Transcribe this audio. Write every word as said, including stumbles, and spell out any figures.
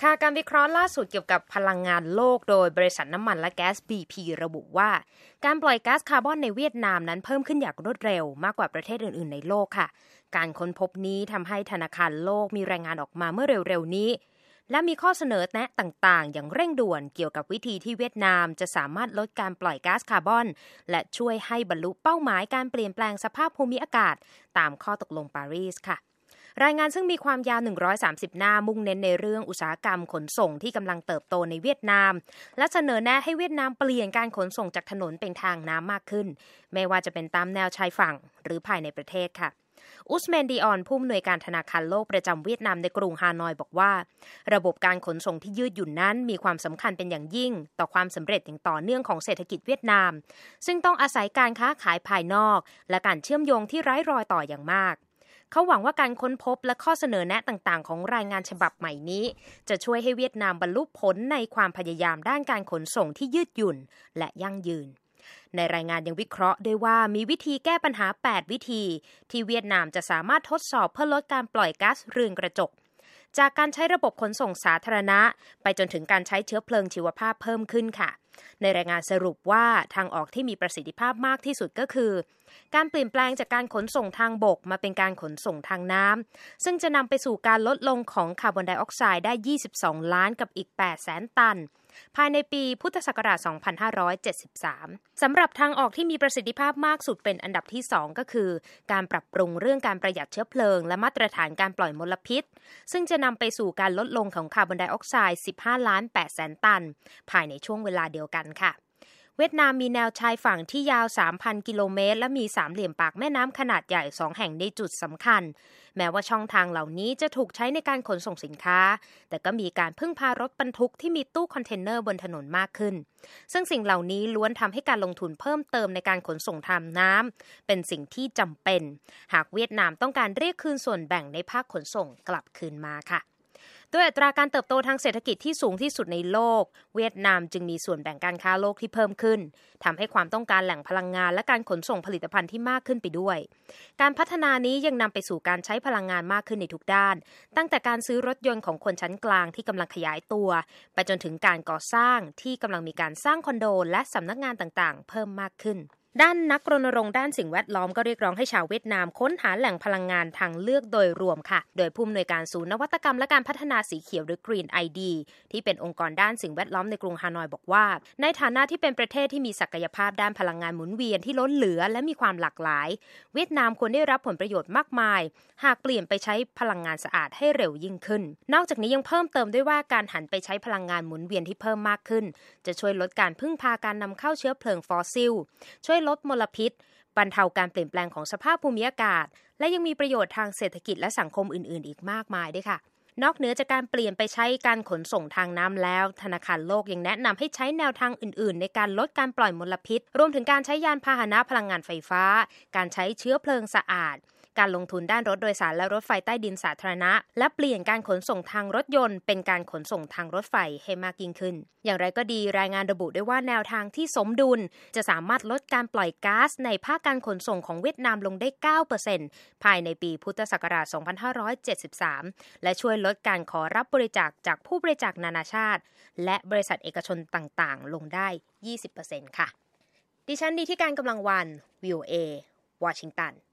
ค่ะการวิเคราะห์ล่าสุดเกี่ยวกับพลังงานโลกโดยบริษัทน้ำมันและแก๊ส บี พี ระบุว่าการปล่อยก๊าซคาร์บอนในเวียดนามนั้นเพิ่มขึ้นอย่างรวดเร็วมากกว่าประเทศอื่นๆในโลกค่ะการค้นพบนี้ทำให้ธนาคารโลกมีรายงานออกมาเมื่อเร็วๆนี้และมีข้อเสนอแนะต่างๆอย่างเร่งด่วนเกี่ยวกับวิธีที่เวียดนามจะสามารถลดการปล่อยก๊าซคาร์บอนและช่วยให้บรรลุเป้าหมายการเปลี่ยนแปลงสภาพภูมิอากาศตามข้อตกลงปารีสค่ะรายงานซึ่งมีความยาวหนึ่งร้อยสามสิบหน้ามุ่งเน้นในเรื่องอุตสาหกรรมขนส่งที่กำลังเติบโตในเวียดนามและเสนอแนะให้เวียดนามเปลี่ยนการขนส่งจากถนนเป็นทางน้ำมากขึ้นไม่ว่าจะเป็นตามแนวชายฝั่งหรือภายในประเทศค่ะอุสเมนดีออนผู้อำนวยการธนาคารโลกประจำเวียดนามในกรุงฮานอยบอกว่าระบบการขนส่งที่ยืดหยุ่นนั้นมีความสำคัญเป็นอย่างยิ่งต่อความสำเร็จอย่างต่อเนื่องของเศรษฐกิจเวียดนามซึ่งต้องอาศัยการค้าขายภายนอกและการเชื่อมโยงที่ไร้รอยต่ออย่างมากเขาหวังว่าการค้นพบและข้อเสนอแนะต่างๆของรายงานฉบับใหม่นี้จะช่วยให้เวียดนามบรรลุผลในความพยายามด้านการขนส่งที่ยืดหยุ่นและยั่งยืนในรายงานยังวิเคราะห์ด้วยว่ามีวิธีแก้ปัญหาแปดวิธีที่เวียดนามจะสามารถทดสอบเพื่อลดการปล่อยก๊าซเรือนกระจกจากการใช้ระบบขนส่งสาธารณะไปจนถึงการใช้เชื้อเพลิงชีวภาพเพิ่มขึ้นค่ะในรายงานสรุปว่าทางออกที่มีประสิทธิภาพมากที่สุดก็คือการเปลี่ยนแปลงจากการขนส่งทางบกมาเป็นการขนส่งทางน้ำซึ่งจะนำไปสู่การลดลงของคาร์บอนไดออกไซด์ได้ยี่สิบสองล้านกับอีกแปดแสนตันภายในปีพุทธศักราชสองพันห้าร้อยเจ็ดสิบสามสำหรับทางออกที่มีประสิทธิภาพมากสุดเป็นอันดับที่สองก็คือการปรับปรุงเรื่องการประหยัดเชื้อเพลิงและมาตรฐานการปล่อยมลพิษซึ่งจะนำไปสู่การลดลงของคาร์บอนไดออกไซด์สิบห้าล้านแปดแสนตันภายในช่วงเวลาเดียวกันค่ะเวียดนามมีแนวชายฝั่งที่ยาว สามพัน กิโลเมตรและมีสามเหลี่ยมปากแม่น้ำขนาดใหญ่สองแห่งในจุดสำคัญแม้ว่าช่องทางเหล่านี้จะถูกใช้ในการขนส่งสินค้าแต่ก็มีการพึ่งพารถบรรทุกที่มีตู้คอนเทนเนอร์บนถนนมากขึ้นซึ่งสิ่งเหล่านี้ล้วนทำให้การลงทุนเพิ่มเติมในการขนส่งทางน้ำเป็นสิ่งที่จำเป็นหากเวียดนามต้องการเรียกคืนส่วนแบ่งในภาคขนส่งกลับคืนมาค่ะด้วยอัตราการเติบโตทางเศรษฐกิจที่สูงที่สุดในโลกเวียดนามจึงมีส่วนแบ่งการค้าโลกที่เพิ่มขึ้นทำให้ความต้องการแหล่งพลังงานและการขนส่งผลิตภัณฑ์ที่มากขึ้นไปด้วยการพัฒนานี้ยังนำไปสู่การใช้พลังงานมากขึ้นในทุกด้านตั้งแต่การซื้อรถยนต์ของคนชั้นกลางที่กำลังขยายตัวไปจนถึงการก่อสร้างที่กำลังมีการสร้างคอนโดและสำนักงานต่างๆเพิ่มมากขึ้นด้านนักรณรงค์ด้านสิ่งแวดล้อมก็เรียกร้องให้ชาวเวียดนามค้นหาแหล่งพลังงานทางเลือกโดยรวมค่ะโดยผู้อำนวยการศูนย์นวัตกรรมและการพัฒนาสีเขียวหรือ Green ไอ ดี ที่เป็นองค์กรด้านสิ่งแวดล้อมในกรุงฮานอยบอกว่าในฐานะที่เป็นประเทศที่มีศักยภาพด้านพลังงานหมุนเวียนที่ล้นเหลือและมีความหลากหลายเวียดนามควรได้รับผลประโยชน์มากมายหากเปลี่ยนไปใช้พลังงานสะอาดให้เร็วยิ่งขึ้นนอกจากนี้ยังเพิ่มเติมด้วยว่าการหันไปใช้พลังงานหมุนเวียนที่เพิ่มมากขึ้นจะช่วยลดการพึ่งพาการนำเข้าเชื้อเพลิงฟอสซิลช่วยลดมลพิษบรรเทาการเปลี่ยนแปลงของสภาพภูมิอากาศและยังมีประโยชน์ทางเศรษฐกิจและสังคมอื่นๆอีกมากมายด้วยค่ะนอกเหนือจากการเปลี่ยนไปใช้การขนส่งทางน้ำแล้วธนาคารโลกยังแนะนำให้ใช้แนวทางอื่นๆในการลดการปล่อยมลพิษรวมถึงการใช้ยานพาหนะพลังงานไฟฟ้าการใช้เชื้อเพลิงสะอาดการลงทุนด้านรถโดยสารและรถไฟใต้ดินสาธารณะและเปลี่ยนการขนส่งทางรถยนต์เป็นการขนส่งทางรถไฟให้มากยิ่งขึ้นอย่างไรก็ดีรายงานระบุด้วยว่าแนวทางที่สมดุลจะสามารถลดการปล่อยก๊าซในภาคการขนส่งของเวียดนามลงได้ เก้าเปอร์เซ็นต์ ภายในปีพุทธศักราชสองพันห้าร้อยเจ็ดสิบสามและช่วยลดการขอรับบริจาคจากผู้บริจาคนานาชาติและบริษัทเอกชนต่างๆลงได้ ยี่สิบเปอร์เซ็นต์ ค่ะดิฉันดีที่การกำลังวัน วี โอ เอ วอชิงตัน